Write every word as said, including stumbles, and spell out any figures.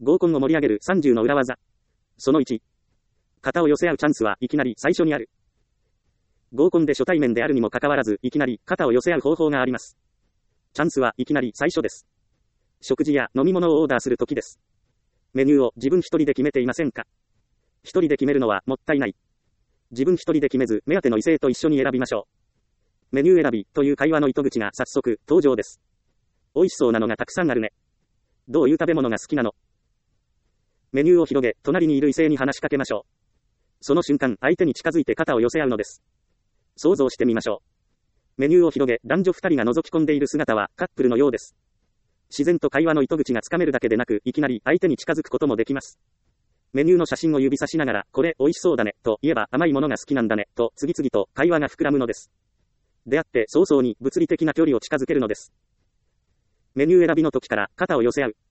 合コンを盛り上げるさんじゅうの裏技。そのいち。肩を寄せ合うチャンスはいきなり最初にある。合コンで初対面であるにもかかわらず、いきなり肩を寄せ合う方法があります。チャンスはいきなり最初です。食事や飲み物をオーダーするときです。メニューを自分一人で決めていませんか？一人で決めるのはもったいない。自分一人で決めず、目当ての異性と一緒に選びましょう。メニュー選びという会話の糸口が早速登場です。美味しそうなのがたくさんあるね。どういう食べ物が好きなの？メニューを広げ、隣にいる異性に話しかけましょう。その瞬間、相手に近づいて肩を寄せ合うのです。想像してみましょう。メニューを広げ、男女二人が覗き込んでいる姿はカップルのようです。自然と会話の糸口がつかめるだけでなく、いきなり相手に近づくこともできます。メニューの写真を指さしながら、これ美味しそうだね、と言えば甘いものが好きなんだね、と次々と会話が膨らむのです。出会って早々に物理的な距離を近づけるのです。メニュー選びの時から肩を寄せ合う。